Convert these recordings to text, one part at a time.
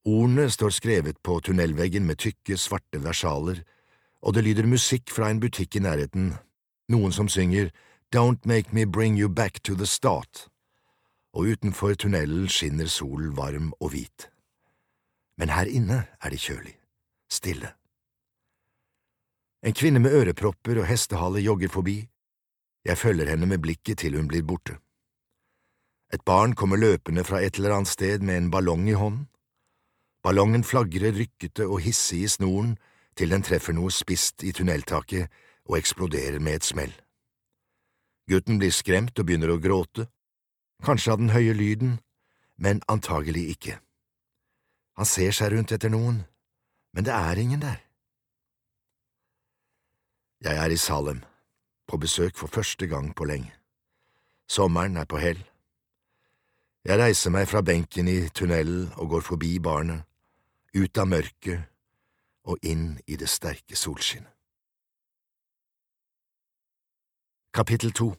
Ordene står skrevet på tunnelveggen med tykke, svarte versaler, og det lyder musikk fra en butikk i nærheten, noen som synger «Don't make me bring you back to the start», og utenfor tunnelen skinner solen varm og hvit. Men her inne er det kjølig, stille. En kvinne med ørepropper og hestehale jogger forbi. Jeg følger henne med blikket til hun blir borte. Et barn kommer løpende fra et eller annet sted med en ballong i hånden. Ballongen flagrer rykkete og hissig i snoren til den treffer noe spist i tunneltaket og eksploderer med et smell. Gutten blir skremt og begynner å gråte, kanskje av den høye lyden, men antagelig ikke. Han ser seg rundt etter noen, men det er ingen der. Jeg er i Salem, på besøk for første gang på lenge. Sommeren er på hell. Jeg reiser meg fra benken i tunnelen og går forbi barnet, ut av mørket og inn i det sterke solskinnet. Kapittel 2.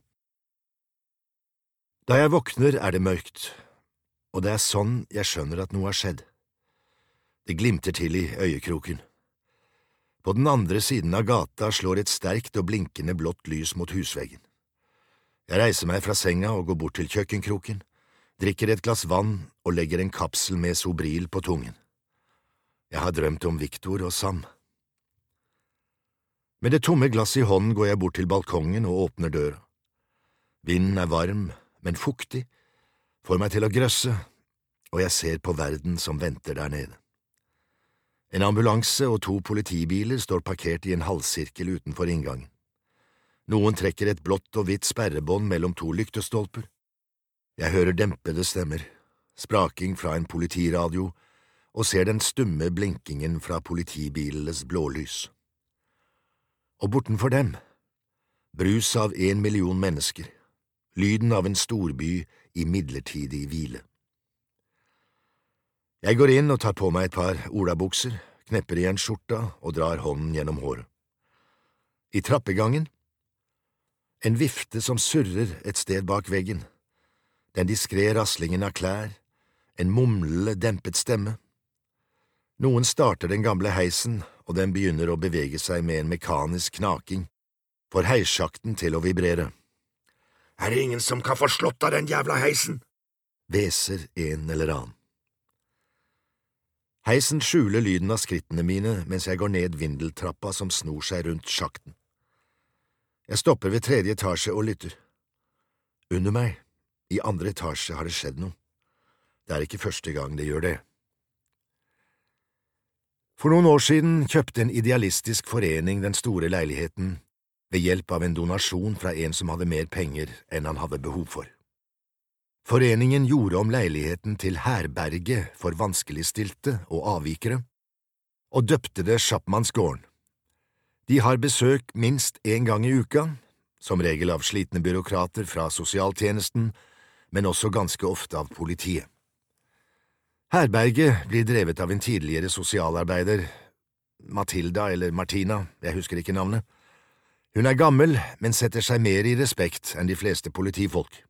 Da jeg våkner er det mørkt, og det er sånn jeg skjønner at noe har skjedd. Det glimter til i øyekroken. På den andre siden av gata slår et sterkt og blinkende blått lys mot husveggen. Jeg reiser meg fra senga og går bort til kjøkkenkroken, drikker et glass vann og legger en kapsel med Sobril på tungen. Jeg har drømt om Victor og Sam. Med det tomme glasset i hånden går jeg bort til balkongen og åpner døra. Vinden er varm, men fuktig, får meg til å grøsse, og jeg ser på verden som venter der nede. En ambulanse og 2 politibiler står parkert i en halvsirkel utenfor inngangen. Noen trekker et blått og hvitt sperrebånd mellom 2 lyktestolper. Jeg hører dempede stemmer, spraking fra en politiradio, og ser den stumme blinkingen fra politibilenes blålys. Og bortenfor dem, brus av 1 million mennesker, lyden av en storby i midlertidig hvile. Jeg går inn og tar på meg et par olabukser, knepper igjen skjorta og drar hånden gjennom håret. I trappegangen, en vifte som surrer et sted bak veggen, den diskré raslingen av klær, en mumlende, dempet stemme. Noen starter den gamle heisen, og den begynner å bevege seg med en mekanisk knaking, for heissjakten til å vibrere. «Er det ingen som kan få slått av den jævla heisen?» hveser en eller annen. Heisen skjuler lyden av skrittene mine mens jeg går ned vindeltrappa som snor seg rundt sjakten. Jeg stopper ved 3. etasje og lytter. Under meg, i 2. etasje, har det skjedd noe. Det er ikke første gang det gjør det. For noen år siden kjøpte en idealistisk forening den store leiligheten ved hjelp av en donasjon fra en som hadde mer penger enn han hadde behov for. Foreningen gjorde om leiligheten til herberge for vanskeligstilte og avvikere, og døpte det Schappmannsgården. De har besøk minst 1 gang i uka, som regel av slitne byråkrater fra sosialtjenesten, men også ganske ofte av politiet. Herberget blir drevet av en tidligere sosialarbeider, Matilda eller Martina, jeg husker ikke navnet. Hun er gammel, men setter seg mer i respekt enn de fleste politifolk.